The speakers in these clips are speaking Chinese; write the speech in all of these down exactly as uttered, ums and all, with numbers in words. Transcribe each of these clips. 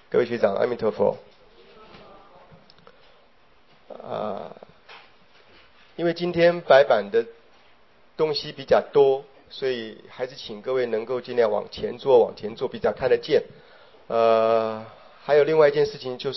各位学长，阿弥陀佛。啊，因为今天白板的东西比较多，所以还是请各位能够尽量往前坐，往前坐比较看得见。呃，还有另外一件事情就是，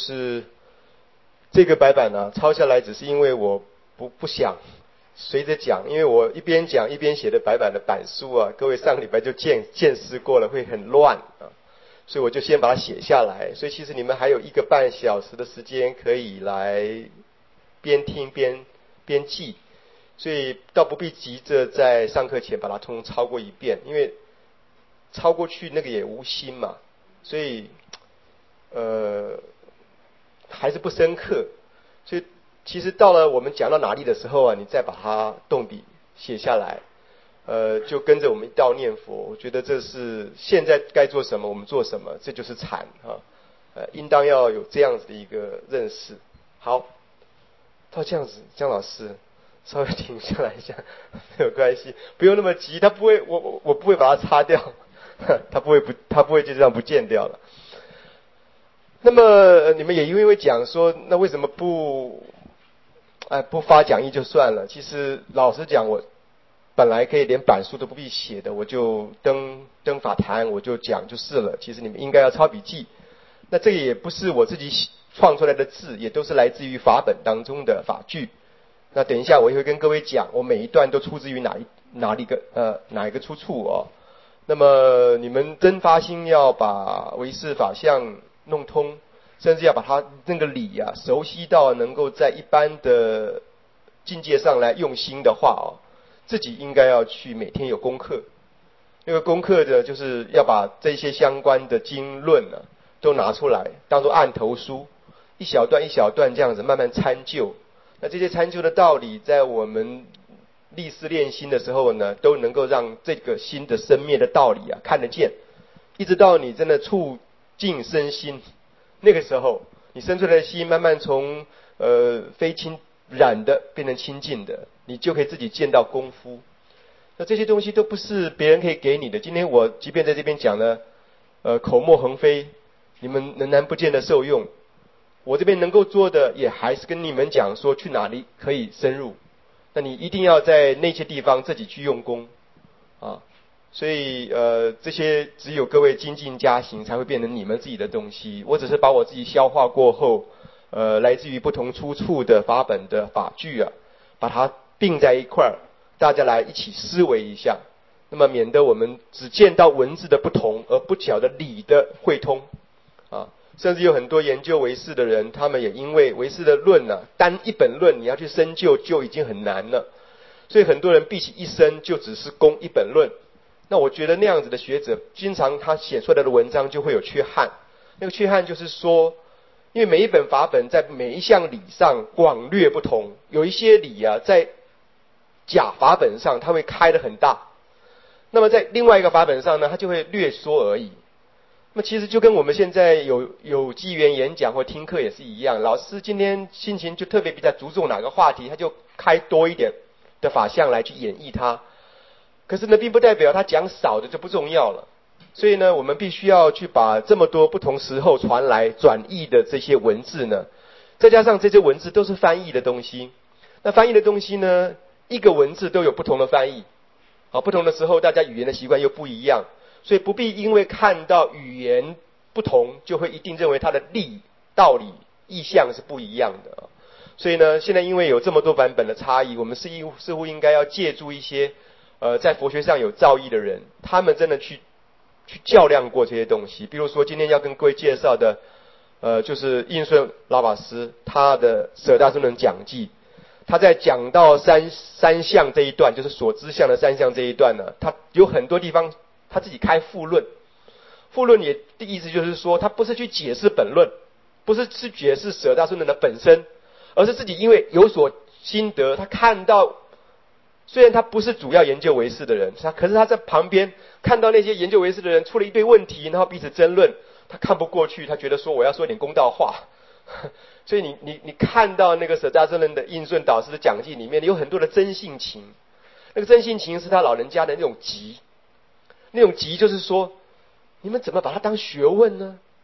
这个白板呢、啊、抄下来，只是因为我不不想随着讲，因为我一边讲一边写的白板的板书啊，各位上个礼拜就见见识过了，会很乱啊。所以我就先把它写下来，所以其实你们还有一个半小时的时间可以来边听边边记，所以倒不必急着在上课前把它通通抄过一遍，因为抄过去那个也无心嘛，所以呃还是不深刻。所以其实到了我们讲到哪里的时候啊，你再把它动笔写下来。呃，就跟着我们一道念佛，我觉得这是现在该做什么我们做什么，这就是禅啊，呃，应当要有这样子的一个认识。好，到这样子，江老师稍微停下来一下，没有关系，不用那么急，他不会，我我我不会把它擦掉，他不会不，他不会就这样不见掉了。那么你们也因为讲说，那为什么不，哎，不发讲义就算了？其实老实讲，我本来可以连板书都不必写的，我就登登法坛，我就讲就是了。其实你们应该要抄笔记。那这个也不是我自己创出来的字，也都是来自于法本当中的法句。那等一下我也会跟各位讲，我每一段都出自于哪一哪里个呃哪一个出处哦。那么你们真发心要把唯识法相弄通，甚至要把它那个理啊熟悉到能够在一般的境界上来用心的话哦。自己应该要去每天有功课，那个功课的就是要把这些相关的经论呢、啊、都拿出来，当作案头书，一小段一小段这样子慢慢参究。那这些参究的道理，在我们历事练心的时候呢，都能够让这个心的生灭的道理啊看得见，一直到你真的触境生心，那个时候你生出来的心慢慢从呃非清染的变成清净的，你就可以自己见到功夫。那这些东西都不是别人可以给你的。今天我即便在这边讲呢，呃，口沫横飞，你们仍然不见得受用。我这边能够做的，也还是跟你们讲说去哪里可以深入。那你一定要在那些地方自己去用功啊。所以呃，这些只有各位精进加行，才会变成你们自己的东西。我只是把我自己消化过后。呃，来自于不同出处的法本的法句啊，把它并在一块儿，大家来一起思维一下，那么免得我们只见到文字的不同，而不晓得理的汇通啊。甚至有很多研究唯识的人，他们也因为唯识的论呢、啊，单一本论你要去深究就已经很难了，所以很多人毕其一生就只是攻一本论。那我觉得那样子的学者，经常他写出来的文章就会有缺憾，那个缺憾就是说。因为每一本法本在每一项理上广略不同，有一些理啊在假法本上它会开得很大，那么在另外一个法本上呢，它就会略缩而已。那么其实就跟我们现在有有机缘演讲或听课也是一样，老师今天心情就特别比较注重哪个话题，他就开多一点的法相来去演绎它。可是呢，并不代表他讲少的就不重要了。所以呢，我们必须要去把这么多不同时候传来转译的这些文字呢，再加上这些文字都是翻译的东西。那翻译的东西呢，一个文字都有不同的翻译，啊，不同的时候大家语言的习惯又不一样，所以不必因为看到语言不同，就会一定认为它的理、道理、意象是不一样的。所以呢，现在因为有这么多版本的差异，我们似乎似乎应该要借助一些呃在佛学上有造诣的人，他们真的去。去较量过这些东西，比如说今天要跟各位介绍的，呃，就是印顺老法师他的《舍大僧人讲记》，他在讲到三三相这一段，就是所知相的三相这一段呢，他有很多地方他自己开附论，附论也的意思就是说，他不是去解释本论，不是去解释舍大僧人的本身，而是自己因为有所心得，他看到。虽然他不是主要研究唯识的人，他可是他在旁边看到那些研究唯识的人出了一堆问题，然后彼此争论，他看不过去，他觉得说我要说点公道话。所以你你你看到那个舍大僧人的印顺导师的讲记里面有很多的真性情，那个真性情是他老人家的那种急，那种急就是说，你们怎么把它当学问呢？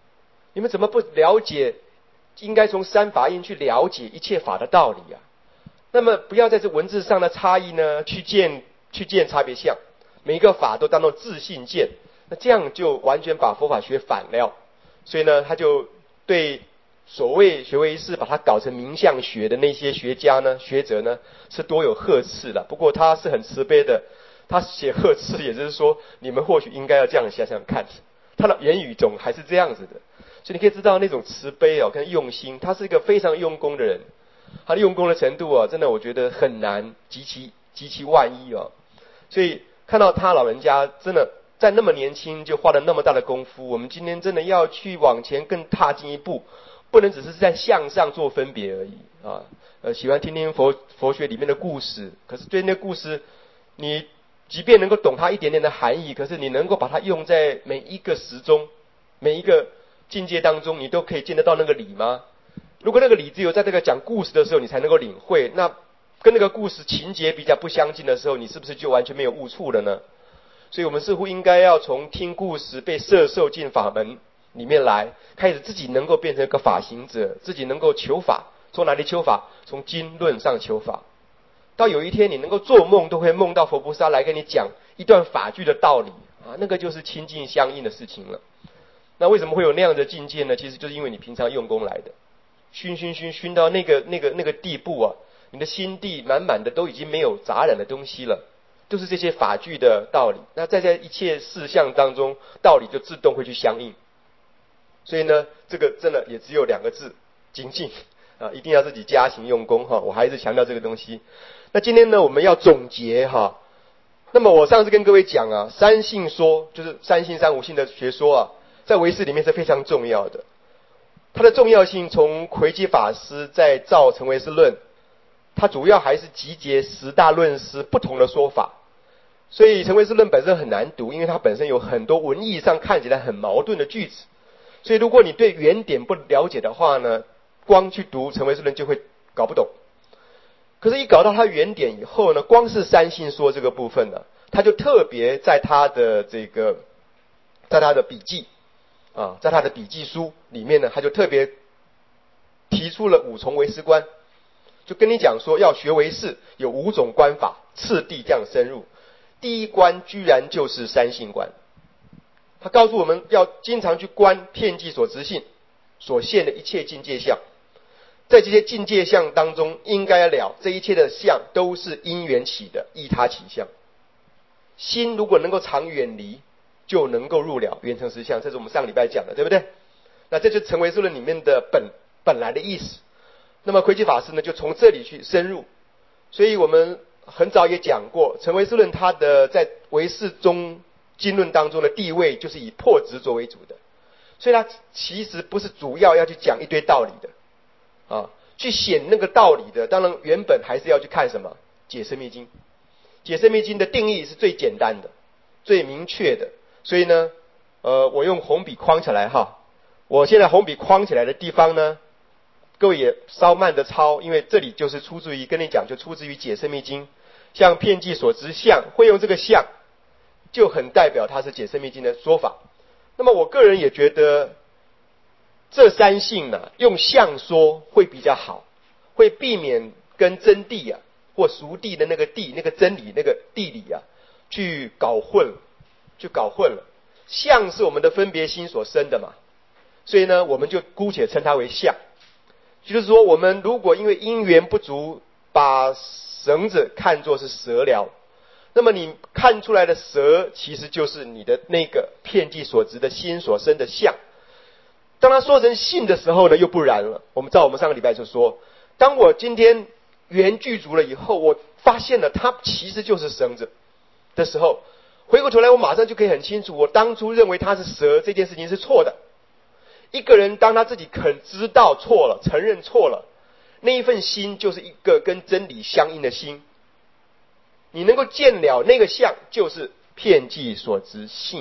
你们怎么不了解？应该从三法印去了解一切法的道理啊。那么不要在这文字上的差异呢，去见去见差别相，每一个法都当做自性见，那这样就完全把佛法学反了。所以呢，他就对所谓学唯识把它搞成名相学的那些学家呢、学者呢，是多有呵斥的。不过他是很慈悲的，他写呵斥，也就是说，你们或许应该要这样想想看。他的言语总还是这样子的。所以你可以知道那种慈悲哦，跟用心，他是一个非常用功的人，他的用功的程度啊，真的我觉得很难，极其极其万一哦。所以看到他老人家真的在那么年轻就花了那么大的功夫，我们今天真的要去往前更踏进一步，不能只是在向上做分别而已啊。呃，喜欢听听佛佛学里面的故事，可是对那故事，你即便能够懂它一点点的含义，可是你能够把它用在每一个时中，每一个境界当中，你都可以见得到那个理吗？如果那个理只有在这个讲故事的时候你才能够领会，那跟那个故事情节比较不相近的时候，你是不是就完全没有悟处了呢？所以我们似乎应该要从听故事被摄受进法门里面来，开始自己能够变成一个法行者，自己能够求法。从哪里求法？从经论上求法。到有一天你能够做梦都会梦到佛菩萨来跟你讲一段法句的道理啊，那个就是亲近相应的事情了。那为什么会有那样的境界呢？其实就是因为你平常用功来的，熏熏熏熏到那个那个那个地步啊，你的心地满满的都已经没有杂染的东西了，都是这些法句的道理。那在这一切事项当中，道理就自动会去相应。所以呢，这个真的也只有两个字：精进啊，一定要自己加行用功哈。我还是强调这个东西。那今天呢，我们要总结哈。那么我上次跟各位讲啊，三性说就是三性三无性的学说啊，在唯识里面是非常重要的。它的重要性从魁基法师在造成唯识论，它主要还是集结十大论师不同的说法。所以成唯识论本身很难读，因为它本身有很多文义上看起来很矛盾的句子。所以如果你对原点不了解的话呢，光去读成唯识论就会搞不懂。可是，一搞到它原点以后呢，光是三性说这个部分呢，他就特别在他的这个，在他的笔记啊，在他的笔记书里面呢，他就特别提出了五重唯识观，就跟你讲说，要学唯识有五种观法，次第这样深入。第一关居然就是三性观，他告诉我们要经常去观遍计所执性所现的一切境界相。在这些境界相当中，应该了这一切的相都是因缘起的，依他起相。心如果能够常远离，就能够入了圆成实相。这是我们上礼拜讲的，对不对？那这就是成唯识论里面的本本来的意思。那么魁基法师呢，就从这里去深入。所以我们很早也讲过，成唯识论它的在唯识中经论当中的地位，就是以破执着为主的。所以它其实不是主要要去讲一堆道理的。啊，去显那个道理的，当然原本还是要去看什么解深密经。解深密经的定义是最简单的、最明确的，所以呢，呃，我用红笔框起来哈。我现在红笔框起来的地方呢，各位也稍慢的抄，因为这里就是出自于跟你讲，就出自于解深密经。像遍计所执相，会用这个相，就很代表它是解深密经的说法。那么我个人也觉得，这三性呢，用相说会比较好，会避免跟真谛啊或俗谛的那个谛、那个真理、那个地理啊去搞混，去搞混了。相是我们的分别心所生的嘛，所以呢，我们就姑且称它为相。就是说，我们如果因为因缘不足，把绳子看作是蛇疗，那么你看出来的蛇，其实就是你的那个遍计所执的心所生的相。当他说成性的时候呢，又不然了。我们照我们上个礼拜就说，当我今天缘具足了以后，我发现了它其实就是绳子的时候，回过头来我马上就可以很清楚，我当初认为它是蛇这件事情是错的。一个人当他自己肯知道错了，承认错了，那一份心就是一个跟真理相应的心。你能够见了那个相，就是遍计所执性。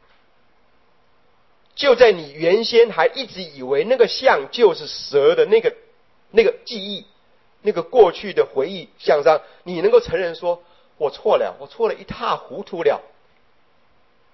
就在你原先还一直以为那个相就是蛇的那个那个记忆，那个过去的回忆相上，你能够承认说我错了，我错了一塌糊涂了。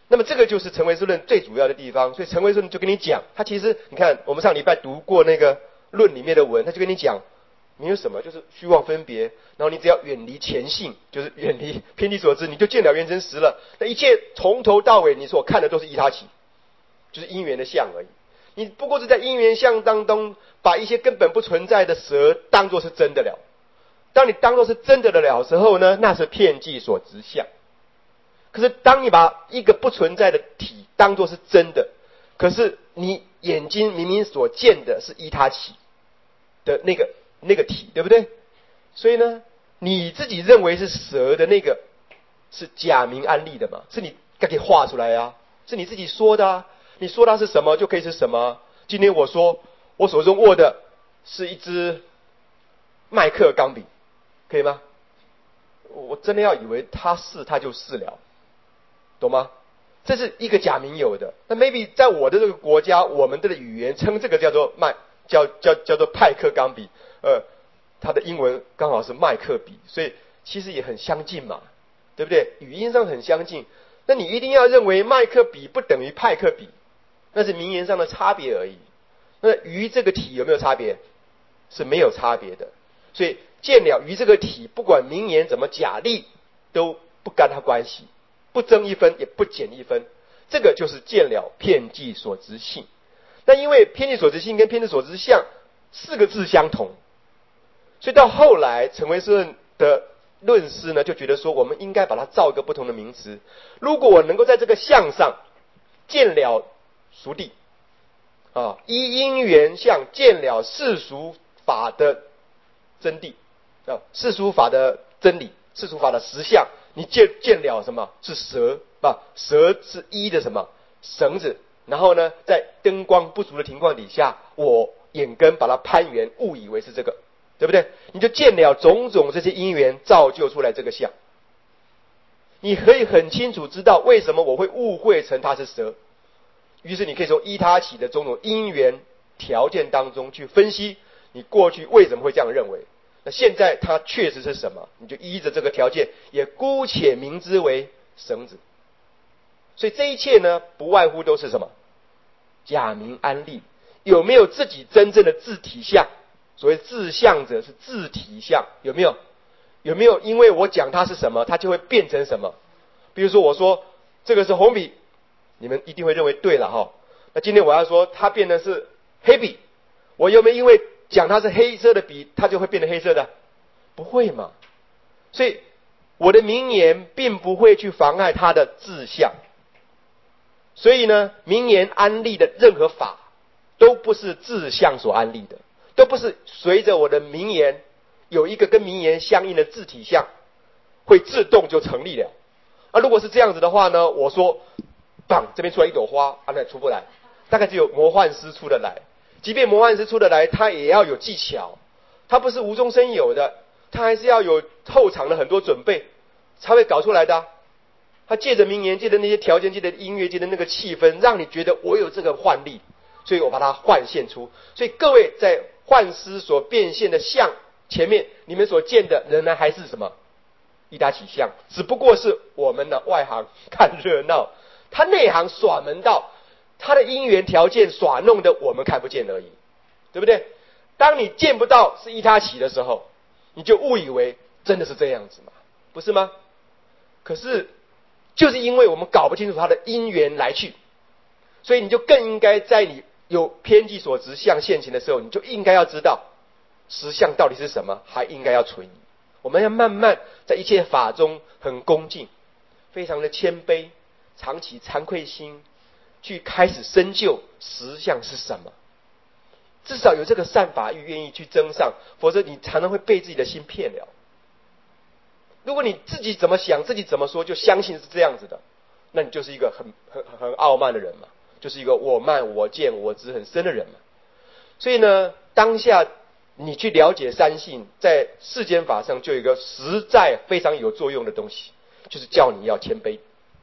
那么这个就是成唯识论最主要的地方。所以成唯识论就跟你讲，他其实你看我们上礼拜读过那个论里面的文，他就跟你讲没有什么，就是虚妄分别，然后你只要远离前性，就是远离偏离所知，你就见了缘成实了。那一切从头到尾你所看的都是依他起，就是因缘的相而已。你不过是在因缘相当中把一些根本不存在的蛇当作是真的了。当你当作是真的的了时候呢，那是遍计所执相。可是当你把一个不存在的体当作是真的，可是你眼睛明明所见的是依他起的那个那个体，对不对？所以呢，你自己认为是蛇的那个是假名安立的嘛，是你该给画出来啊，是你自己说的啊。你说它是什么就可以是什么。今天我说我手中握的是一支麦克钢笔，可以吗？我真的要以为它是它就是了，懂吗？这是一个假名有的。那 maybe 在我的这个国家，我们的语言称这个叫做麦叫叫叫做派克钢笔，呃，它的英文刚好是麦克笔，所以其实也很相近嘛，对不对？语音上很相近。那你一定要认为麦克笔不等于派克笔，那是名言上的差别而已。那于这个体有没有差别？是没有差别的。所以见了于这个体，不管名言怎么假立，都不干它关系，不增一分也不减一分。这个就是见了遍计所执性。那因为遍计所执性跟遍计所执相四个字相同，所以到后来成唯识论的论师呢，就觉得说我们应该把它造一个不同的名词。如果我能够在这个相上见了俗谛啊，依因缘相见了世俗法的真谛啊，世俗法的真理，世俗法的实相，你见见了什么？是蛇啊，蛇是依的什么？绳子。然后呢，在灯光不足的情况底下，我眼根把它攀缘，误以为是这个，对不对？你就见了种种这些因缘造就出来这个相。你可以很清楚知道为什么我会误会成它是蛇。于是你可以从依他起的种种因缘条件当中去分析你过去为什么会这样认为，那现在它确实是什么，你就依着这个条件也姑且名之为绳子。所以这一切呢，不外乎都是什么？假名安立。有没有自己真正的自体相？所谓自相者是自体相，有没有？有没有因为我讲它是什么，它就会变成什么？比如说我说这个是红笔，你们一定会认为对了哈。那今天我要说它变成是黑笔，我有没有因为讲它是黑色的笔，它就会变成黑色的？不会嘛。所以我的名言并不会去妨碍它的自相。所以呢，名言安立的任何法都不是自相所安立的，都不是随着我的名言有一个跟名言相应的自体相会自动就成立了。啊，如果是这样子的话呢，我说棒，这边出来一朵花，啊，那出不来，大概只有魔幻师出得来。即便魔幻师出得来，他也要有技巧，他不是无中生有的，他还是要有后场的很多准备才会搞出来的啊。他借着名言，借着那些条件，借着音乐，借着那个气氛，让你觉得我有这个幻力，所以我把它幻现出。所以各位在幻师所变现的相前面，你们所见的仍然还是什么？依他起相，只不过是我们的外行看热闹，他内行耍门道，他的因缘条件耍弄的我们看不见而已，对不对？当你见不到是依他起的时候，你就误以为真的是这样子嘛，不是吗？可是就是因为我们搞不清楚他的因缘来去，所以你就更应该在你有偏计所执相现前的时候，你就应该要知道实相到底是什么，还应该要存疑。我们要慢慢在一切法中很恭敬，非常的谦卑，常起惭愧心，去开始深究实相是什么。至少有这个善法欲愿意去增上，否则你常常会被自己的心骗了。如果你自己怎么想，自己怎么说，就相信是这样子的，那你就是一个很很很傲慢的人嘛，就是一个我慢我见我执很深的人嘛。所以呢，当下你去了解三性，在世间法上就有一个实在非常有作用的东西，就是叫你要谦卑，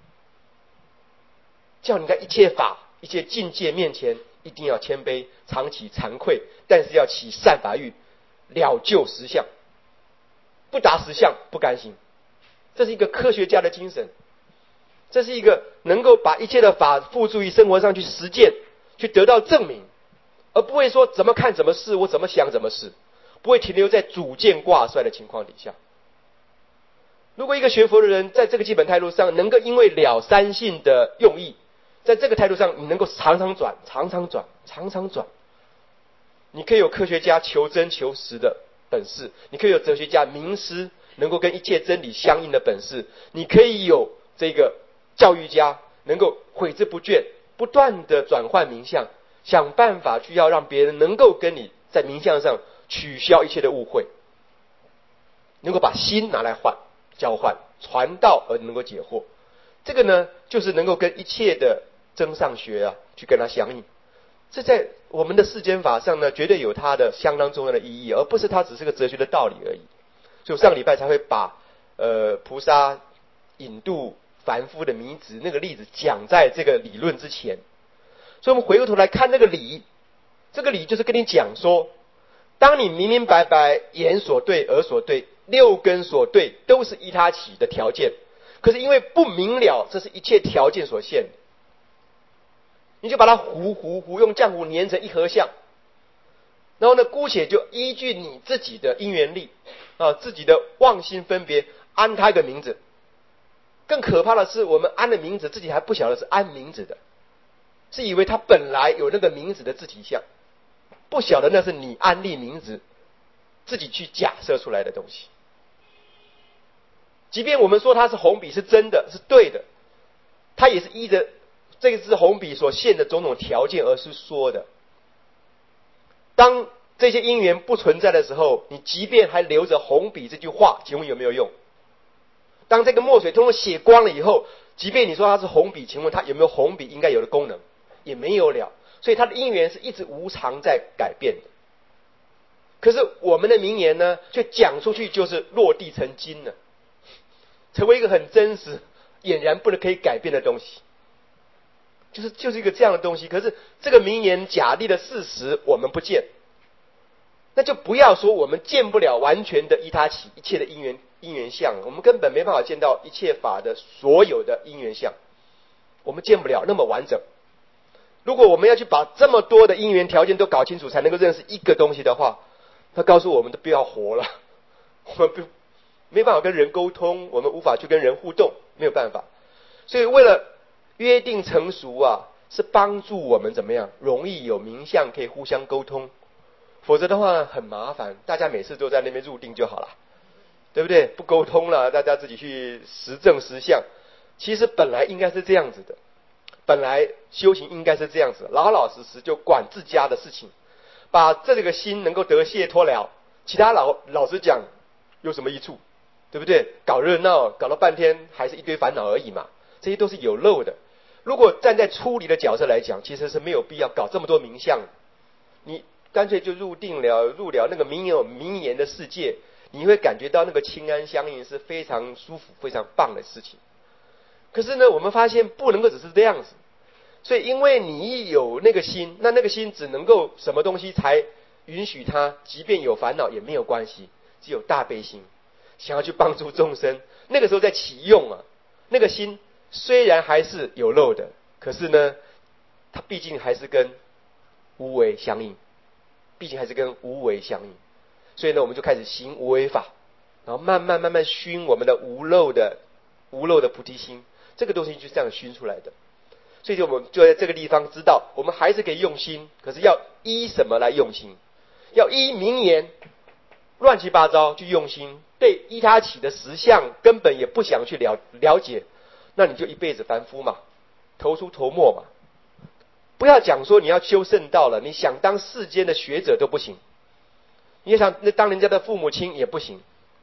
叫你在一切法一切境界面前一定要谦卑，常起惭愧，但是要起善法欲，了究实相。不达实相不甘心，这是一个科学家的精神。 这是一个能够把一切的法付诸于生活上去实践，去得到证明，而不会说怎么看怎么是，我怎么想怎么是，不会停留在主见挂帅的情况底下。如果一个学佛的人在这个基本态度上能够因为了三性的用意，在这个态度上你能够常常转常常转常常转，你可以有科学家求真求实的本事，你可以有哲学家明思能够跟一切真理相应的本事，你可以有这个教育家能够悔之不倦，不断的转换名相，想办法去要让别人能够跟你在名相上取消一切的误会，能够把心拿来换交换传道而能够解惑。这个呢就是能够跟一切的增上学啊去跟它相应。这在我们的世间法上呢绝对有它的相当重要的意义，而不是它只是个哲学的道理而已。所以我上个礼拜才会把呃菩萨引渡凡夫的迷执那个例子讲在这个理论之前。所以我们回过头来看那个理，这个理就是跟你讲说，当你明明白白眼所对耳所对六根所对都是依他起的条件，可是因为不明了这是一切条件所限，你就把它糊糊糊用浆糊粘成一合相，然后呢姑且就依据你自己的因缘力啊，自己的妄心分别安他一个名字。更可怕的是我们安的名字自己还不晓得是安名字的，是以为他本来有那个名字的自体相，不晓得那是你安立名字自己去假设出来的东西。即便我们说它是红笔是真的是对的，它也是依着这个是红笔所现的种种条件而是说的。当这些因缘不存在的时候，你即便还留着红笔这句话，请问有没有用？当这个墨水通通写光了以后，即便你说它是红笔，请问它有没有红笔应该有的功能？也没有了。所以它的因缘是一直无常在改变的。可是我们的名言呢，却讲出去就是落地成金了，成为一个很真实俨然不能可以改变的东西，就是就是一个这样的东西。可是这个名言假立的事实我们不见，那就不要说我们见不了完全的依他起一切的因缘因缘相，我们根本没办法见到一切法的所有的因缘相，我们见不了那么完整。如果我们要去把这么多的因缘条件都搞清楚才能够认识一个东西的话，他告诉我们都不要活了，我们不没办法跟人沟通，我们无法去跟人互动，没有办法。所以为了约定成熟啊，是帮助我们怎么样容易有名相可以互相沟通，否则的话很麻烦，大家每次都在那边入定就好了，对不对？不沟通了，大家自己去实证实相。其实本来应该是这样子的，本来修行应该是这样子，老老实实就管自家的事情，把这个心能够得解脱了，其他老老实讲有什么益处？对不对？搞热闹搞了半天还是一堆烦恼而已嘛，这些都是有漏的。如果站在出离的角色来讲，其实是没有必要搞这么多名相，你干脆就入定了，入了那个名有名言的世界，你会感觉到那个清安相应是非常舒服非常棒的事情。可是呢我们发现不能够只是这样子，所以因为你有那个心，那那个心只能够什么东西才允许它即便有烦恼也没有关系，只有大悲心，想要去帮助众生，那个时候在启用啊，那个心虽然还是有漏的，可是呢它毕竟还是跟无为相应，毕竟还是跟无为相应。所以呢我们就开始行无为法，然后慢慢慢慢熏我们的无漏的无漏的菩提心，这个东西就是这样熏出来的。所以我们就在这个地方知道，我们还是可以用心，可是要依什么来用心？要依名言乱七八糟去用心，对依他起的实相根本也不想去了了解，那你就一辈子凡夫嘛，头出头没嘛。不要讲说你要修圣道了，你想当世间的学者都不行，你想当人家的父母亲也不行。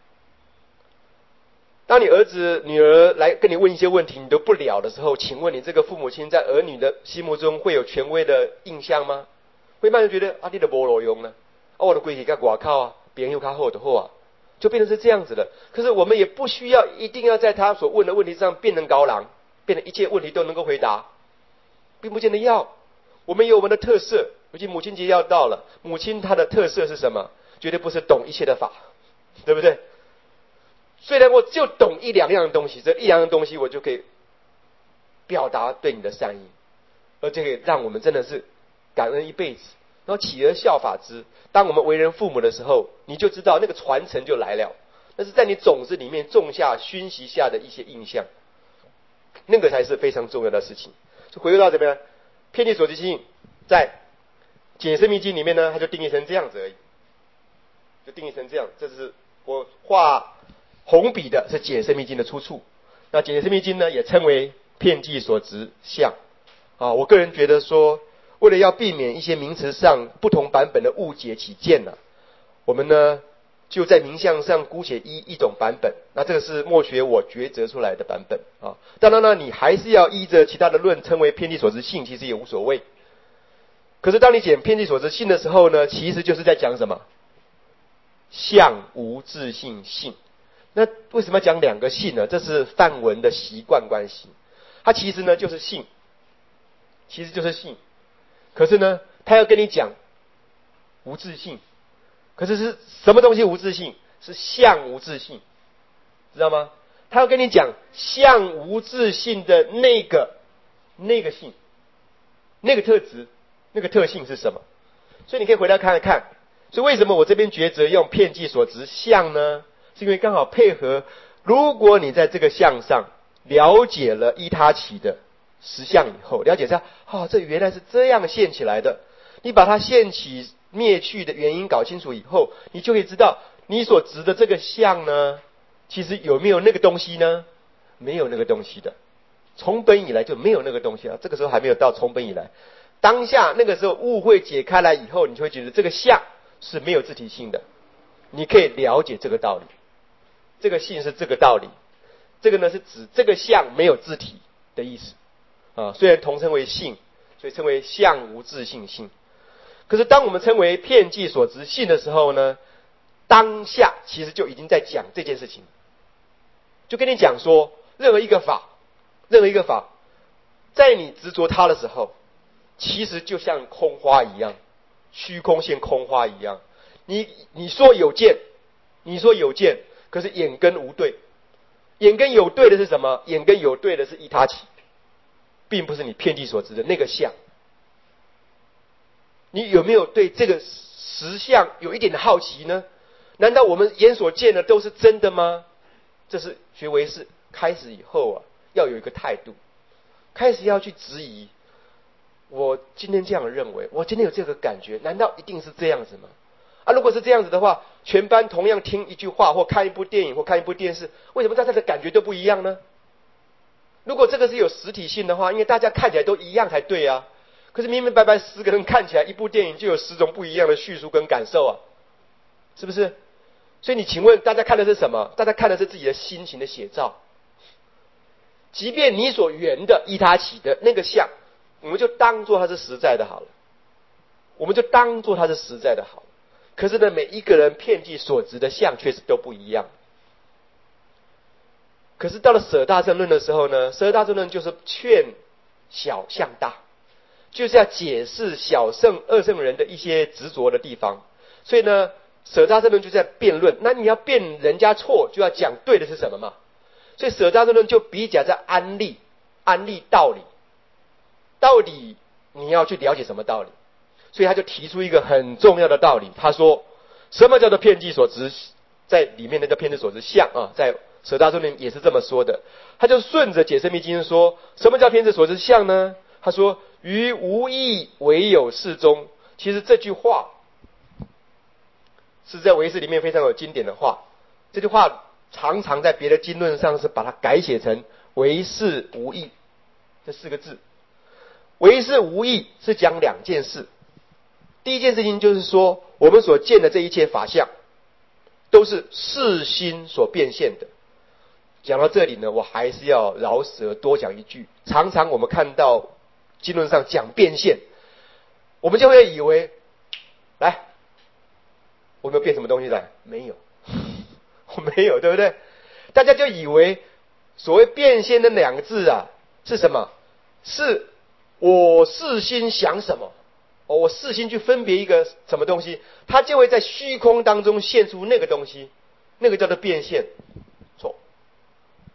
当你儿子女儿来跟你问一些问题你都不了的时候，请问你这个父母亲在儿女的心目中会有权威的印象吗？会慢慢觉得啊你的没路用呢，啊我的规矩在外口啊，别人又较好的好啊，就变成是这样子的。可是我们也不需要一定要在他所问的问题上变成高郎，变成一切问题都能够回答，并不见得要。我们有我们的特色，尤其母亲节要到了，母亲她的特色是什么？绝对不是懂一切的法，对不对？虽然我就懂一两样东西，这一两样东西我就可以表达对你的善意，而这个让我们真的是感恩一辈子，然后企而效法之。当我们为人父母的时候，你就知道那个传承就来了，那是在你种子里面种下熏习下的一些印象，那个才是非常重要的事情。就回归到怎么样，遍地所知性，在解生命经里面呢，它就定义成这样子而已，就定义成这样。这是我画红笔的，是解生命经的出处。那解生命经呢，也称为遍计所执相。啊，我个人觉得说，为了要避免一些名词上不同版本的误解起见呢、啊，我们呢就在名相上姑且依一种版本。那这个是默学我抉择出来的版本啊。当然呢，你还是要依着其他的论称为遍计所执性，其实也无所谓。可是当你讲遍计所执性的时候呢，其实就是在讲什么？相无自性性。那为什么要讲两个性呢？这是范文的习惯关系。它其实呢就是性，其实就是性。可是呢，他要跟你讲无自性。可是是什么东西无自性？是相无自性，知道吗？他要跟你讲相无自性的那个那个性，那个特质，那个特性是什么？所以你可以回来看一看。所以为什么我这边抉择用遍计所执相呢？是因为刚好配合，如果你在这个相上了解了依他起的实相以后，了解下，哦，这原来是这样现起来的。你把它现起灭去的原因搞清楚以后，你就会知道你所执的这个相呢，其实有没有那个东西呢？没有那个东西的，从本以来就没有那个东西啊。这个时候还没有到从本以来，当下那个时候误会解开来以后，你就会觉得这个相是没有自体性的。你可以了解这个道理，这个性是这个道理，这个呢是指这个相没有自体的意思啊。虽然同称为性，所以称为相无自性性。可是当我们称为遍计所执性的时候呢，当下其实就已经在讲这件事情，就跟你讲说，任何一个法，任何一个法，在你执着它的时候，其实就像空花一样，虚空现空花一样。你你说有见，你说有见，可是眼根无对。眼根有对的是什么？眼根有对的是依他起，并不是你遍计所执的那个相。你有没有对这个实相有一点的好奇呢？难道我们眼所见的都是真的吗？这是学唯识开始以后啊，要有一个态度，开始要去质疑。我今天这样认为，我今天有这个感觉，难道一定是这样子吗？啊，如果是这样子的话，全班同样听一句话或看一部电影或看一部电视，为什么大家的感觉都不一样呢？如果这个是有实体性的话，因为大家看起来都一样才对啊。可是明明白白十个人看起来一部电影就有十种不一样的叙述跟感受啊，是不是？所以你请问大家看的是什么？大家看的是自己的心情的写照。即便你所缘的依他起的那个相，我们就当作它是实在的好了，我们就当作它是实在的好了。可是呢，每一个人遍计所执的相确实都不一样。可是到了舍大乘论的时候呢，舍大乘论就是劝小向大，就是要解释小乘二乘人的一些执着的地方。所以呢，舍大乘论就在辩论，那你要辩人家错，就要讲对的是什么嘛。所以舍大乘论就比较在安立安立道理，到底你要去了解什么道理。所以他就提出一个很重要的道理，他说什么叫做遍计所执，在里面那叫遍计所执相啊，在舍大乘论也是这么说的。他就顺着解深密经说，什么叫遍计所执相呢？他说于无义唯有适中。其实这句话是在唯识里面非常有经典的话，这句话常常在别的经论上是把它改写成唯识无义这四个字。唯识无义是讲两件事，第一件事情就是说，我们所见的这一切法相都是识心所变现的。讲到这里呢，我还是要饶舌多讲一句，常常我们看到经论上讲变现，我们就会以为，来，我没有变什么东西来？没有，我没有，对不对？大家就以为所谓变现的两个字啊，是什么？是我识心想什么，哦，我识心去分别一个什么东西，它就会在虚空当中现出那个东西，那个叫做变现。错，各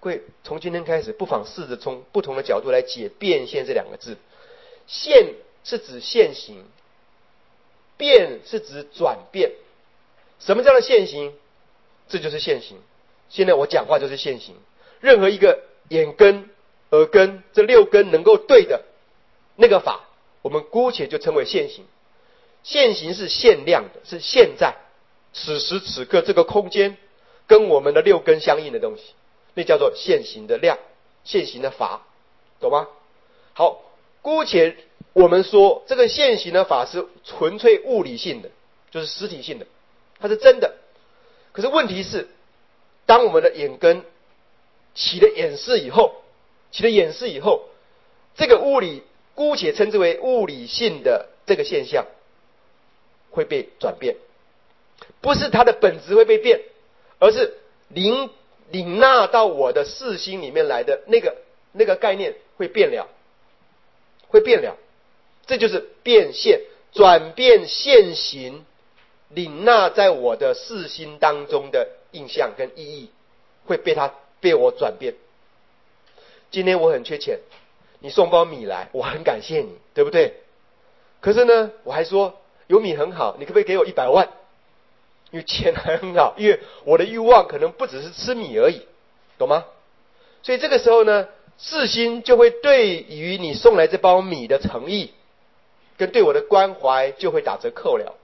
会从今天开始，不妨试着从不同的角度来解变现这两个字。现是指现行，变是指转变。什么叫做现行？这就是现行。现在我讲话就是现行。任何一个眼根、耳根这六根能够对的那个法，我们姑且就称为现行。现行是限量的，是现在此时此刻这个空间跟我们的六根相应的东西，那叫做现行的量，现行的法，懂吗？好，姑且我们说这个现行的法是纯粹物理性的，就是实体性的，它是真的。可是问题是，当我们的眼根起了眼视以后，起了眼视以后，这个物理姑且称之为物理性的这个现象会被转变，不是它的本质会被变，而是领领纳到我的视心里面来的那个那个概念会变了，会变了，这就是变现，转变现行，领纳在我的视心当中的印象跟意义会被它被我转变。今天我很缺钱，你送包米来，我很感谢你，对不对？可是呢，我还说有米很好，你可不可以给我一百万？因为钱还很好，因为我的欲望可能不只是吃米而已，懂吗？所以这个时候呢，视心就会对于你送来这包米的诚意跟对我的关怀就会打折扣了。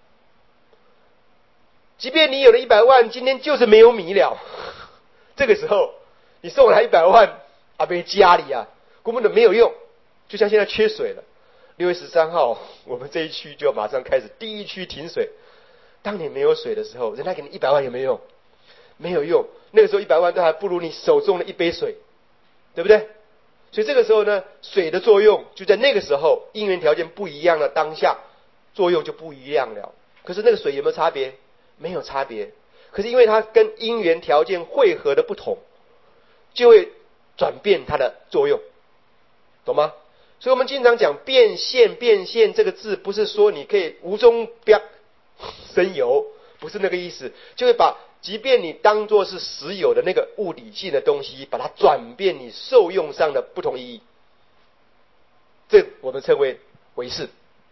即便你有了一百万，今天就是没有米了，这个时候你送来一百万啊，被家里啊根本都没有用。就像现在缺水了，六月十三号我们这一区就马上开始第一区停水。当你没有水的时候，人家给你一百万有没有用？没有用。那个时候一百万都还不如你手中的一杯水，对不对？所以这个时候呢，水的作用就在那个时候，因缘条件不一样的当下，作用就不一样了。可是那个水有没有差别？没有差别。可是因为它跟因缘条件汇合的不同，就会转变它的作用，懂吗？所以我们经常讲变现，变现这个字不是说你可以无中标生有，不是那个意思，就会把即便你当作是实有的那个物理性的东西，把它转变你受用上的不同意义，这我们称为唯识。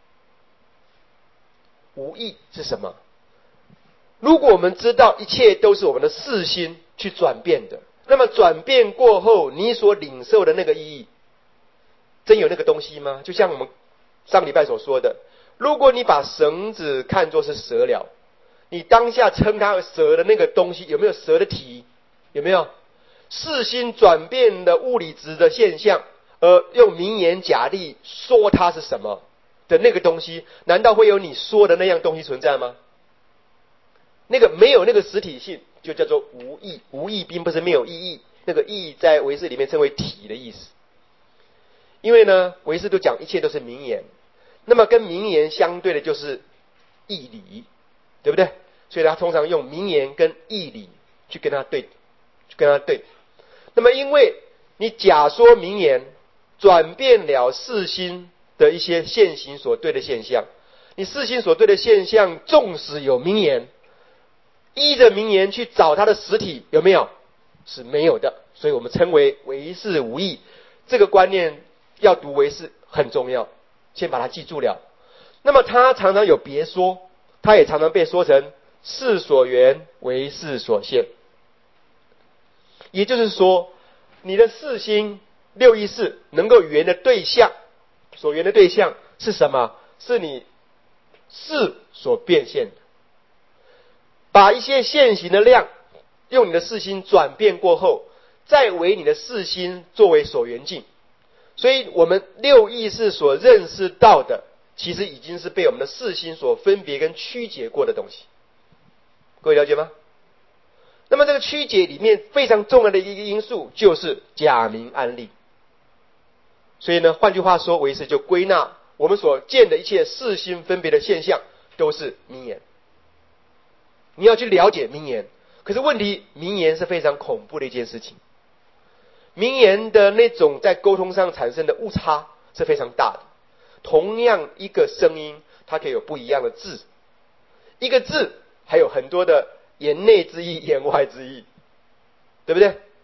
无义是什么？如果我们知道一切都是我们的视心去转变的，那么转变过后你所领受的那个意义，真有那个东西吗？就像我们上礼拜所说的，如果你把绳子看作是蛇了，你当下称它为蛇的那个东西有没有蛇的体？有没有？视心转变的物理质的现象，而用名言假例说它是什么的那个东西，难道会有你说的那样东西存在吗？那个没有那个实体性，就叫做无义。无义并不是没有意义，那个义在唯识里面称为体的意思。因为呢，唯识都讲一切都是名言，那么跟名言相对的就是义理，对不对？所以他通常用名言跟义理去跟他对，去跟他对。那么因为你假说名言转变了视心的一些现行所对的现象，你视心所对的现象纵使有名言，依着名言去找它的实体，有没有？是没有的。所以我们称为唯识无义。这个观念要读唯识很重要，先把它记住了。那么它常常有别说，它也常常被说成事所缘为事所现。也就是说，你的视心六意识能够缘的对象，所缘的对象是什么？是你事所变现的。把一些现行的量用你的视心转变过后，再为你的视心作为所缘境。所以我们六意识所认识到的，其实已经是被我们的视心所分别跟曲解过的东西。各位了解吗？那么这个曲解里面非常重要的一个因素就是假名安立。所以呢，换句话说，唯识就归纳我们所见的一切视心分别的现象都是名言。你要去了解名言，可是问题，名言是非常恐怖的一件事情。名言的那种在沟通上产生的误差是非常大的。同样一个声音，它可以有不一样的字，一个字还有很多的言内之意、言外之意，对不对？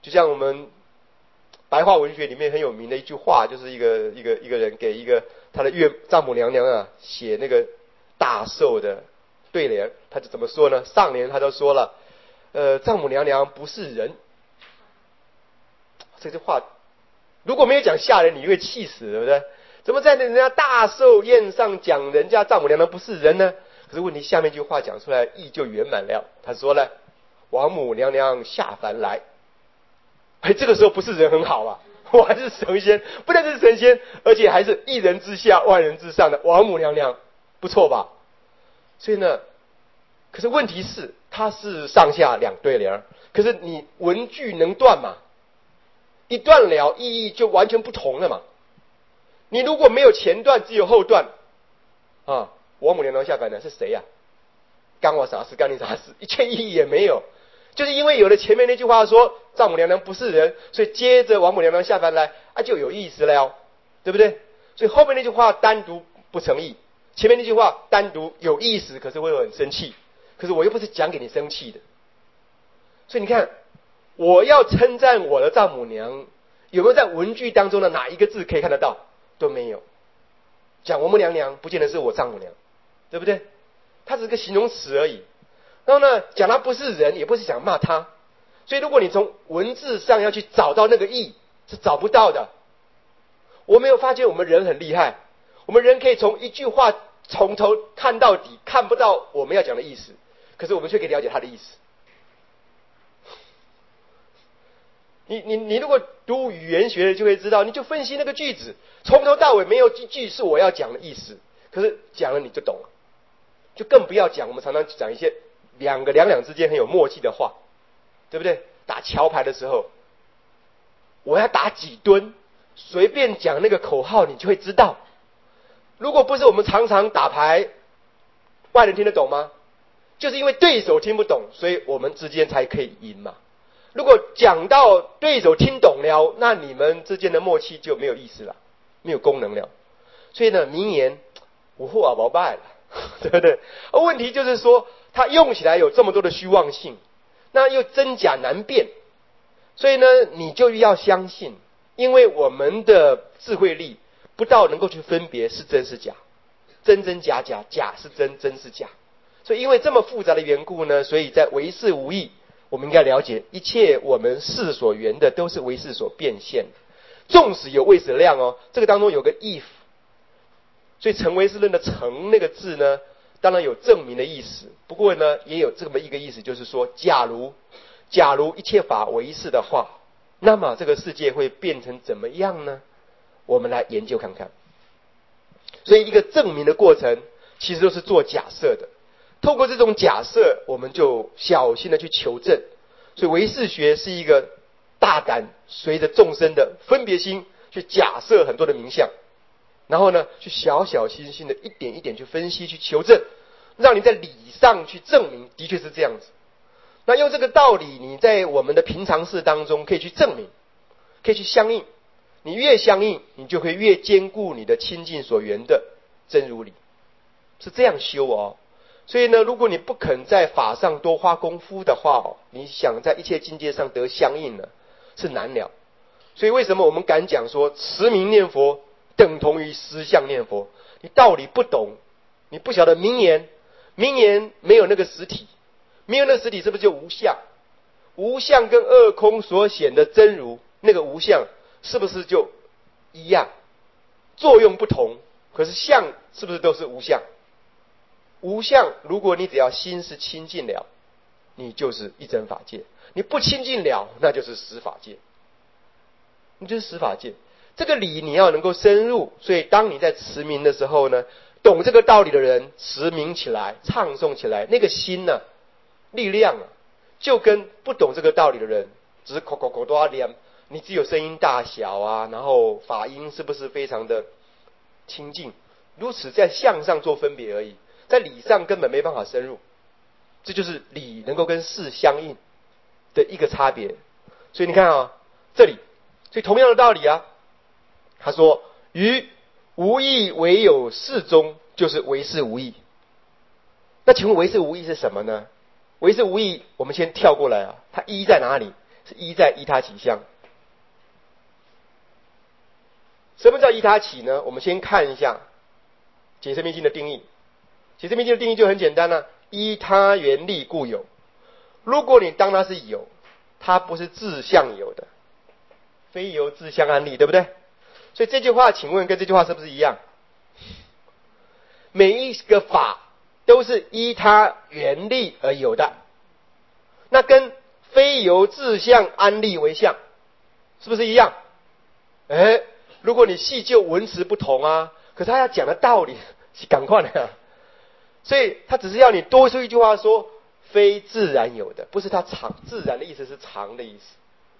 就像我们白话文学里面很有名的一句话，就是一个一个一个人给一个他的岳丈母娘娘啊写那个大寿的对联，他就怎么说呢？上联他就说了，呃，丈母娘娘不是人。这句话如果没有讲下联，你会气死，对不对？怎么在人家大寿宴上讲人家丈母娘娘不是人呢？可是问题下面一句话讲出来意就圆满了。他说了，王母娘娘下凡来。哎，这个时候不是人很好啊，我还是神仙，不但是神仙，而且还是一人之下万人之上的王母娘娘，不错吧？所以呢，可是问题是它是上下两对联，可是你文句能断吗？一断了，意义就完全不同了嘛。你如果没有前段，只有后段啊，王母娘娘下凡来是谁呀、啊？干我啥事？干你啥事？一切意义也没有。就是因为有了前面那句话说丈母娘娘不是人，所以接着王母娘娘下凡来啊就有意思了，对不对？所以后面那句话单独不成立，前面那句话单独有意思，可是会很生气。可是我又不是讲给你生气的，所以你看，我要称赞我的丈母娘，有没有在文句当中的哪一个字可以看得到？都没有。讲王母娘娘不见得是我丈母娘，对不对？它只是个形容词而已。然后呢，讲她不是人，也不是想骂她。所以如果你从文字上要去找到那个意，是找不到的。我没有发现我们人很厉害，我们人可以从一句话从头看到底，看不到我们要讲的意思，可是我们却可以了解它的意思。你你你如果读语言学的就会知道，你就分析那个句子，从头到尾没有一句是我要讲的意思，可是讲了你就懂了。就更不要讲我们常常讲一些两个两两之间很有默契的话，对不对？打桥牌的时候，我要打几吨，随便讲那个口号你就会知道。如果不是我们常常打牌，外人听得懂吗？就是因为对手听不懂，所以我们之间才可以赢嘛。如果讲到对手听懂了，那你们之间的默契就没有意思了，没有功能了。所以呢，名言无话不败了，对不对？而问题就是说，它用起来有这么多的虚妄性，那又真假难辨，所以呢，你就要相信，因为我们的智慧力不到能够去分别是真是假，真真假假，假是真，真是假。所以因为这么复杂的缘故呢，所以在唯识无义，我们应该了解，一切我们事所缘的都是唯识所变现的，纵使有唯识量哦，这个当中有个 if， 所以成唯识论的成那个字呢，当然有证明的意思，不过呢也有这么一个意思，就是说假如假如一切法唯识的话，那么这个世界会变成怎么样呢？我们来研究看看。所以一个证明的过程其实都是做假设的，透过这种假设，我们就小心的去求证。所以唯识学是一个大胆随着众生的分别心去假设很多的名相，然后呢去小小心心的一点一点去分析去求证，让你在理上去证明的确是这样子。那用这个道理，你在我们的平常事当中可以去证明，可以去相应。你越相应，你就会越坚固你的亲近所缘的真如理，是这样修哦。所以呢，如果你不肯在法上多花功夫的话哦，你想在一切境界上得相应呢，是难了。所以为什么我们敢讲说持名念佛等同于实相念佛？你道理不懂，你不晓得名言，名言没有那个实体，没有那个实体是不是就无相？无相跟二空所显的真如，那个无相是不是就一样？作用不同，可是相是不是都是无相？无相，如果你只要心是清净了，你就是一真法界；你不清净了，那就是实法界，你就是实法界。这个理你要能够深入，所以当你在持名的时候呢，懂这个道理的人持名起来，唱诵起来，那个心呢，力量啊，就跟不懂这个道理的人只是口口口多念，你只有声音大小啊，然后法音是不是非常的清净，如此在相上做分别而已，在理上根本没办法深入。这就是理能够跟事相应的一个差别。所以你看啊，这里，所以同样的道理啊，他说于无义唯有事中，就是唯识无义。那请问唯识无义是什么呢？唯识无义我们先跳过来啊，它义在哪里？ 是依在依他起相。什么叫依他起呢？我们先看一下解释密经的定义。解释密经的定义就很简单了、啊，依他原力故有。如果你当它是有，它不是自相有的，非由自相安立，对不对？所以这句话请问跟这句话是不是一样？每一个法都是依他原力而有的，那跟非由自相安立为相是不是一样？哎，如果你细究文词不同啊，可是他要讲的道理是赶快的啊，所以他只是要你多说一句话说非自然有的，不是他常，自然的意思是常的意思，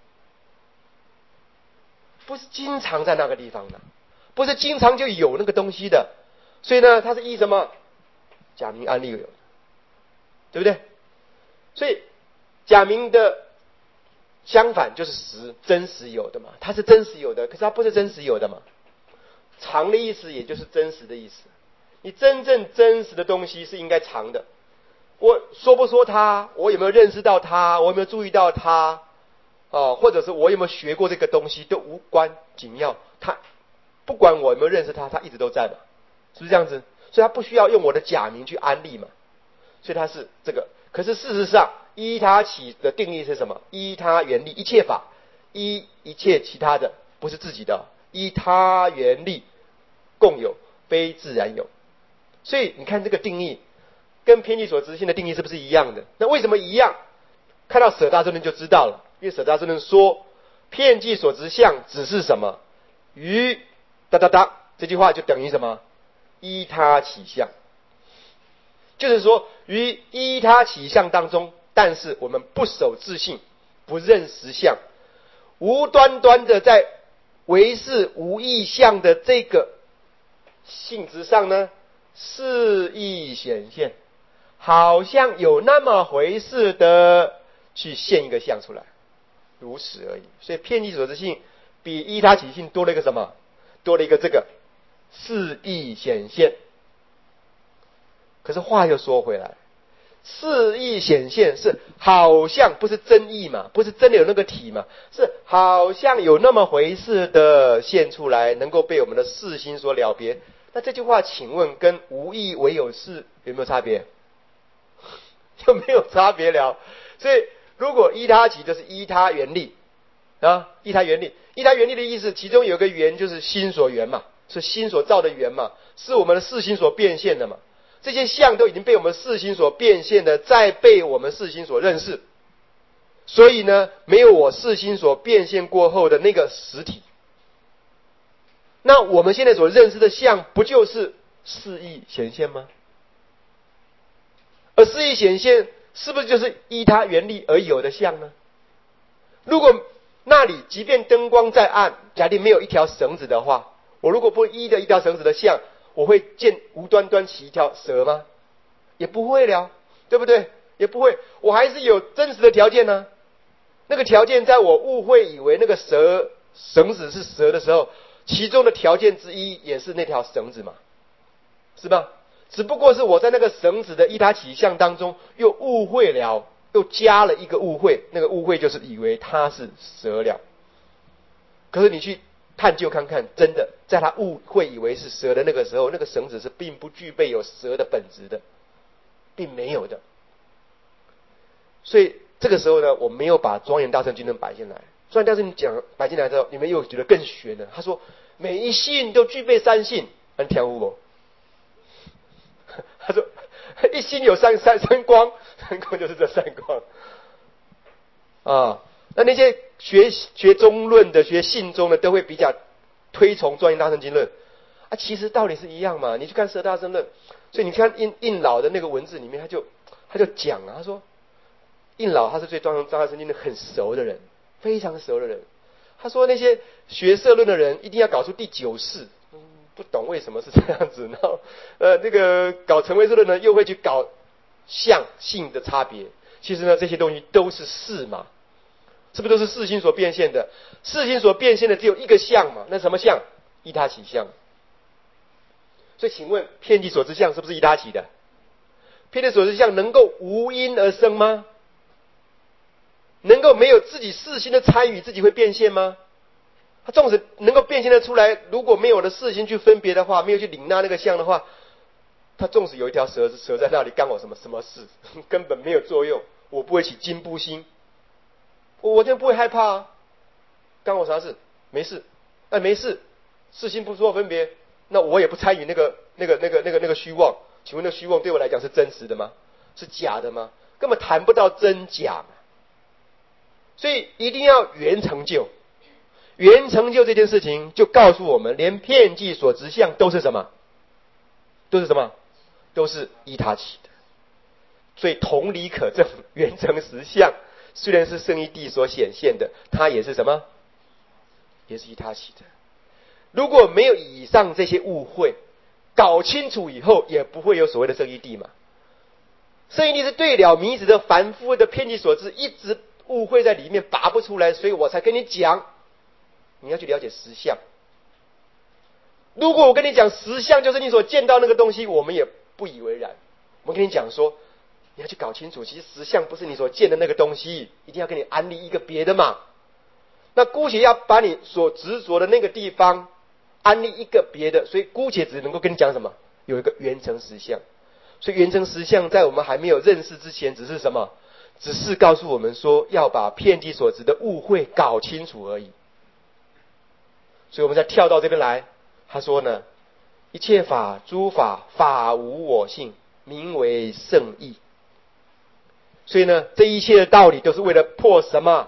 不是经常在那个地方的，不是经常就有那个东西的，所以呢它是依什么假名安立有的，对不对？所以假名的相反就是实，真实有的嘛，它是真实有的，可是它不是真实有的嘛。常的意思也就是真实的意思，你真正真实的东西是应该常的。我说不说它，我有没有认识到它，我有没有注意到它，哦，或者是我有没有学过这个东西都无关紧要，它不管我有没有认识它，它一直都在嘛，是不是这样子？所以它不需要用我的假名去安立嘛，所以它是这个。可是事实上依他起的定义是什么？依他原力，一切法依一切其他的，不是自己的，依他原力共有，非自然有。所以你看这个定义跟偏激所执性的定义是不是一样的？那为什么一样？看到舍大正论就知道了，因为舍大正论说偏激所执相只是什么？于哒哒哒，这句话就等于什么？依他起相，就是说于依他起相当中，但是我们不守自性，不认实相，无端端的在唯是无意相的这个性质上呢，示意显现，好像有那么回事的去现一个相出来，如此而已。所以偏激所执性比依他起性多了一个什么？多了一个这个示意显现。可是话又说回来，示意显现是好像，不是真意嘛，不是真的有那个体嘛，是好像有那么回事的现出来，能够被我们的视心所了别。那这句话请问跟无意唯有事有没有差别？就没有差别了。所以如果依他起就是依他原力啊，依他原力，依他原力的意思，其中有个缘就是心所缘嘛，是心所造的缘嘛，是我们的视心所变现的嘛。这些相都已经被我们视心所变现的，再被我们视心所认识，所以呢，没有我视心所变现过后的那个实体。那我们现在所认识的相，不就是示意显现吗？而示意显现是不是就是依他原力而有的相呢？如果那里即便灯光再暗，假定没有一条绳子的话，我如果不依的一条绳子的相，我会见无端端起一条蛇吗？也不会了，对不对？也不会，我还是有真实的条件呢、啊。那个条件在我误会以为那个蛇绳子是蛇的时候，其中的条件之一也是那条绳子嘛，是吧？只不过是我在那个绳子的依他起相当中又误会了，又加了一个误会，那个误会就是以为它是蛇了。可是你去探究看看，真的在他误会以为是蛇的那个时候，那个绳子是并不具备有蛇的本质的，并没有的。所以这个时候呢，我没有把庄严大乘经论摆进来。庄严大乘讲摆进来之后，你们又觉得更玄了。他说每一性都具备三性，很跳舞不？他说一心有三三三光，三光就是这三光啊。那那些学学中论的、学性中的，都会比较推崇庄严大乘经论啊。其实道理是一样嘛。你去看摄大乘论，所以你看印印老的那个文字里面，他就他就讲啊，他说印老他是对庄严大乘经论很熟的人，非常熟的人。他说那些学摄论的人一定要搞出第九世，嗯，不懂为什么是这样子。然后呃，那个搞成唯识论呢，又会去搞相性的差别。其实呢，这些东西都是事嘛。是不是都是视心所变现的？视心所变现的只有一个相嘛？那什么相？依他起相。所以请问偏激所知相是不是依他起的？偏激所知相能够无因而生吗？ 能够没有自己世心的参与，自己会变现吗？他纵使能够变现得出来，如果没有我的世心去分别的话，没有去领纳那个相的话，他纵使有一条蛇蛇在那里，干我什么什么事？根本没有作用，我不会起惊怖心，我我就不会害怕啊，干我啥事？没事，哎，没事，世心不做分别，那我也不参与那个那个那个那个那个虚妄。请问那虚妄对我来讲是真实的吗？是假的吗？根本谈不到真假。所以一定要圆成就。圆成就这件事情就告诉我们，连遍计所执相都是什么？都是什么？都是依他起的。所以同理可证，圆成实相虽然是圣义谛所显现的，它也是什么？也是依他起的。如果没有以上这些误会，搞清楚以后，也不会有所谓的圣义谛嘛。圣义谛是对了迷子的凡夫的遍计所知，一直误会在里面拔不出来，所以我才跟你讲，你要去了解实相。如果我跟你讲实相就是你所见到那个东西，我们也不以为然。我跟你讲说，你要去搞清楚，其实实相不是你所见的那个东西，一定要给你安利一个别的嘛。那姑且要把你所执着的那个地方安利一个别的，所以姑且只能够跟你讲什么？有一个圆成实相。所以圆成实相在我们还没有认识之前，只是什么？只是告诉我们说，要把遍计所执的误会搞清楚而已。所以我们再跳到这边来，他说呢，一切法诸法法无我性，名为圣义。所以呢，这一切的道理都是为了破什么？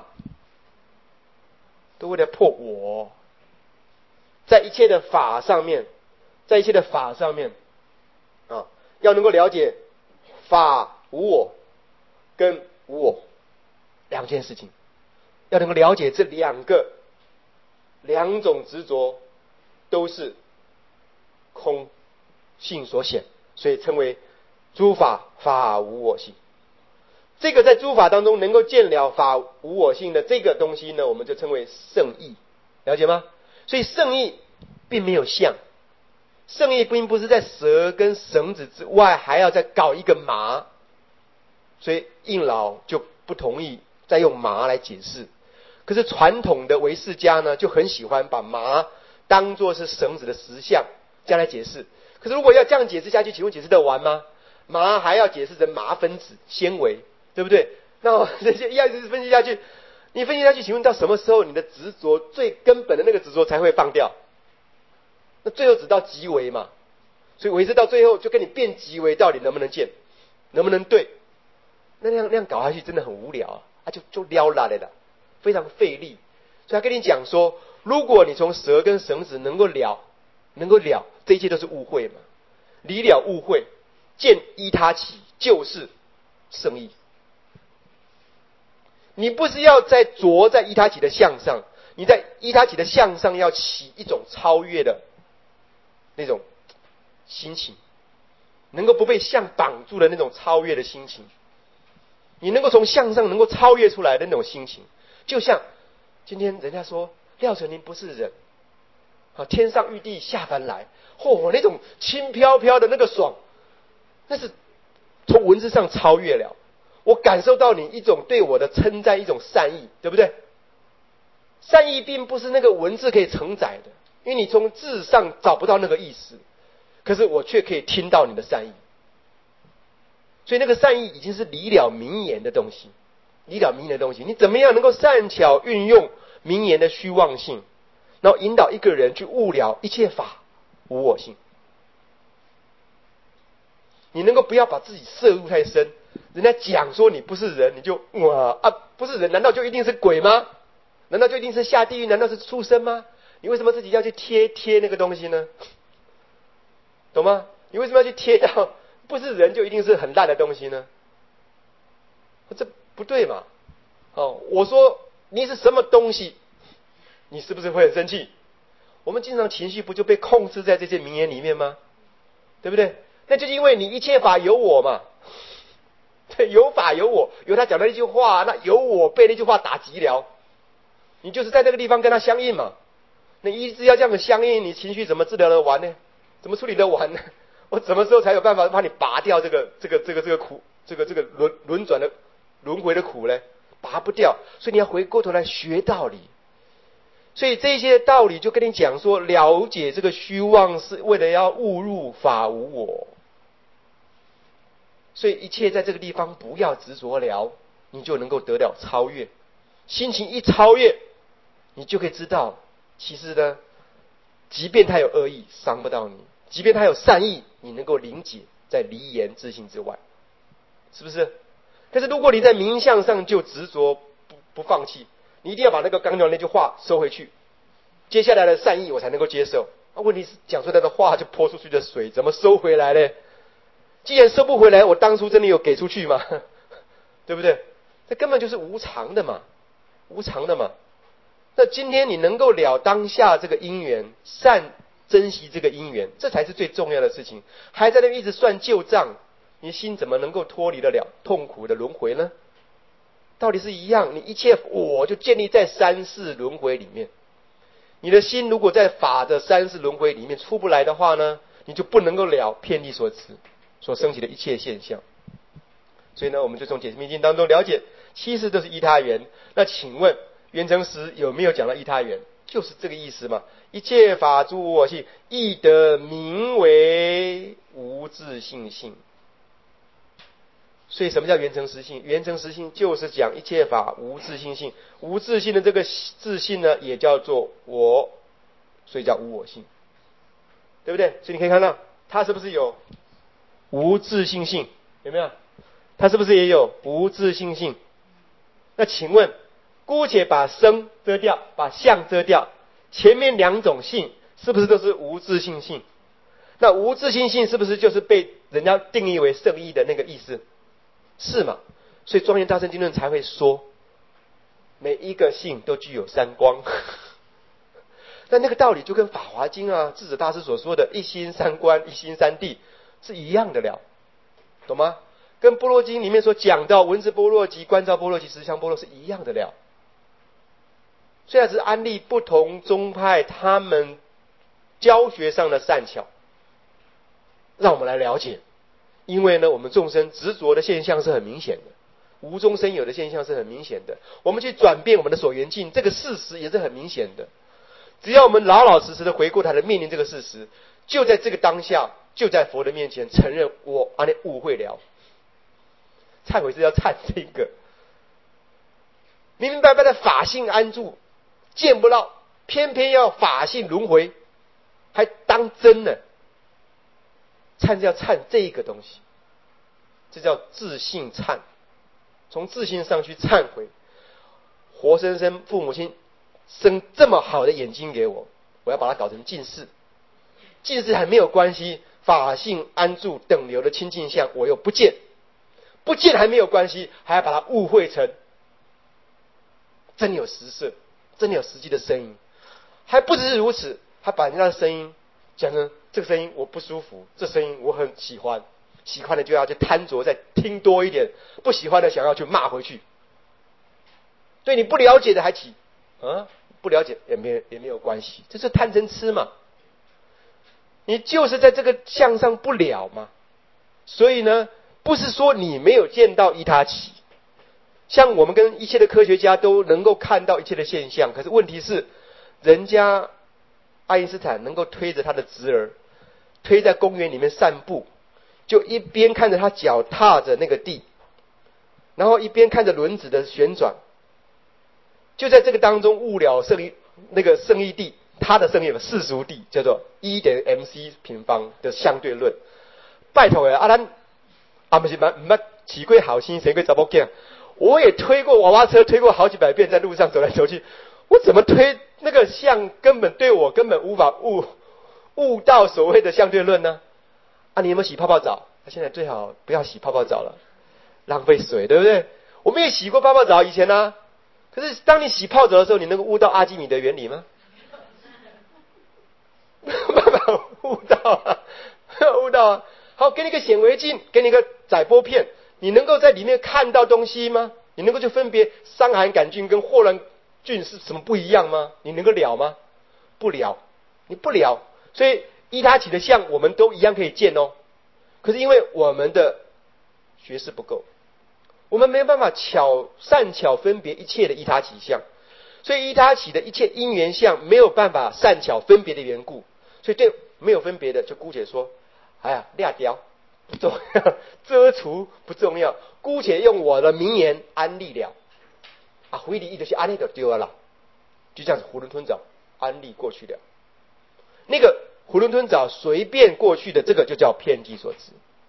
都为了破我。在一切的法上面，在一切的法上面啊，要能够了解法无我跟无我两件事情，要能够了解这两个两种执着都是空性所显，所以称为诸法法无我性。这个在诸法当中能够见了法无我性的这个东西呢，我们就称为圣义，了解吗？所以圣义并没有相，圣义并不是在蛇跟绳子之外还要再搞一个麻，所以应老就不同意再用麻来解释。可是传统的唯识家呢，就很喜欢把麻当作是绳子的实相这样来解释。可是如果要这样解释下去，请问解释得完吗？麻还要解释成麻分子纤维，对不对？那这些一样一直分析下去，你分析下去，请问到什么时候你的执着最根本的那个执着才会放掉？那最后只到极为嘛。所以唯识到最后就跟你辩极为到底能不能见，能不能对？那那样那样搞下去真的很无聊啊，啊就就撩拉的了，非常费力。所以他跟你讲说，如果你从蛇跟绳子能够了，能够了，这一切都是误会嘛。离了误会，见依他起，就是圣义。你不是要在着在依他起的相上，你在依他起的相上要起一种超越的那种心情，能够不被相绑住的那种超越的心情，你能够从相上能够超越出来的那种心情。就像今天人家说廖成林不是人啊，天上玉帝下凡来，嚯、哦，那种轻飘飘的那个爽，那是从文字上超越了。我感受到你一种对我的称赞，一种善意，对不对？善意并不是那个文字可以承载的，因为你从字上找不到那个意思，可是我却可以听到你的善意。所以那个善意已经是离了名言的东西，离了名言的东西，你怎么样能够善巧运用名言的虚妄性，然后引导一个人去悟了一切法无我性？你能够不要把自己摄入太深，人家讲说你不是人，你就哇啊，不是人，难道就一定是鬼吗？难道就一定是下地狱？难道是畜生吗？你为什么自己要去贴贴那个东西呢？懂吗？你为什么要去贴到不是人就一定是很烂的东西呢？这不对嘛。哦，我说你是什么东西，你是不是会很生气？我们经常情绪不就被控制在这些名言里面吗？对不对？那就是因为你一切法有我嘛。对，有法有我，有他讲的那句话，那有我被那句话打击了，你就是在那个地方跟他相应嘛。那一直要这样的相应，你情绪怎么治疗得完呢？怎么处理得完呢？我什么时候才有办法把你拔掉这个这个这个这个苦，这个这个轮轮转的轮回的苦呢？ 拔不掉，所以你要回过头来学道理。所以这些道理就跟你讲说，了解这个虚妄是为了要悟入法无我。所以一切在这个地方不要执着了，你就能够得了超越。心情一超越，你就可以知道，其实呢，即便他有恶意，伤不到你；即便他有善意，你能够理解，在离言自信之外，是不是？但是如果你在名相上就执着不不放弃，你一定要把那个刚讲那句话收回去，接下来的善意我才能够接受。啊，问题是讲出来的话就泼出去的水，怎么收回来呢？既然收不回来，我当初真的有给出去吗？对不对？这根本就是无常的嘛，无常的嘛。那今天你能够了当下这个因缘，善珍惜这个因缘，这才是最重要的事情。还在那边一直算旧账，你心怎么能够脱离得了痛苦的轮回呢？道理是一样，你一切我就建立在三世轮回里面。你的心如果在法的三世轮回里面出不来的话呢，你就不能够了遍历所持所升起的一切现象。所以呢，我们就从解释密经当中了解，其实都是依他缘。那请问圆成师有没有讲到依他缘？就是这个意思嘛。一切法诸我性，亦得名为无自性性。所以什么叫圆成实性？圆成实性就是讲一切法无自性性，无自性的这个自性呢，也叫做我，所以叫无我性，对不对？所以你可以看到，它是不是有无自性性？有没有？它是不是也有无自性性？那请问，姑且把生遮掉，把相遮掉，前面两种性是不是都是无自性性？那无自性性是不是就是被人家定义为圣义的那个意思？是嘛？所以庄严大乘经论才会说，每一个性都具有三光。那那个道理就跟法华经啊智者大师所说的一心三观一心三谛是一样的了，懂吗？跟般若经里面所讲到文字般若及观照般若及实相般若是一样的了。虽然是安立不同宗派他们教学上的善巧，让我们来了解。因为呢，我们众生执着的现象是很明显的，无中生有的现象是很明显的。我们去转变我们的所缘境，这个事实也是很明显的。只要我们老老实实的回过头来面临这个事实，就在这个当下，就在佛的面前承认我啊，你误会了。忏悔是要忏这个，明明白白的法性安住，见不到，偏偏要法性轮回，还当真呢。忏是要忏这个东西，这叫自性忏，从自性上去忏悔。活生生父母亲生这么好的眼睛给我，我要把它搞成近视，近视还没有关系，法性安住等流的清净相我又不见，不见还没有关系，还要把它误会成真有实色，真有实际的声音。还不只是如此，还把人家的声音讲成这个声音我不舒服，这声音我很喜欢，喜欢的就要去贪着再听多一点，不喜欢的想要去骂回去。对你不了解的还起啊，不了解也没有也没有关系，这是贪嗔痴嘛。你就是在这个相上不了嘛。所以呢，不是说你没有见到依他起，像我们跟一切的科学家都能够看到一切的现象，可是问题是，人家爱因斯坦能够推着他的侄儿推在公园里面散步，就一边看着他脚踏着那个地，然后一边看着轮子的旋转，就在这个当中悟了胜义那个胜义谛，他的胜义有世俗谛，叫做一等于 mc 平方的相对论。拜托啊，咱啊不是蛮蛮起过好心，谁会找不见？我也推过娃娃车，推过好几百遍，在路上走来走去，我怎么推那个相根本对我根本无法悟悟到所谓的相对论呢？啊，你有没有洗泡泡澡？啊、现在最好不要洗泡泡澡了，浪费水，对不对？我们也洗过泡泡澡以前呢、啊，可是当你洗泡澡的时候，你能够悟到阿基米德原理吗？没有办法悟到啊，悟到啊。好，给你个显微镜，给你个载波片，你能够在里面看到东西吗？你能够去分别伤寒杆菌跟霍乱菌是什么不一样吗？你能够了吗？不了，你不了。所以依他起的相我们都一样可以见哦，可是因为我们的学识不够， 我们没有办法巧善巧分别一切的依他起相，所以依他起的一切因缘相没有办法善巧分别的缘故，所以对没有分别的就姑且说，哎呀，撂掉不重要，遮除不重要，姑且用我的名言安利了。啊，回礼意就是安利就丢了啦，就这样子囫囵吞枣安利过去了。那个囫囵吞枣随便过去的这个就叫遍计所知。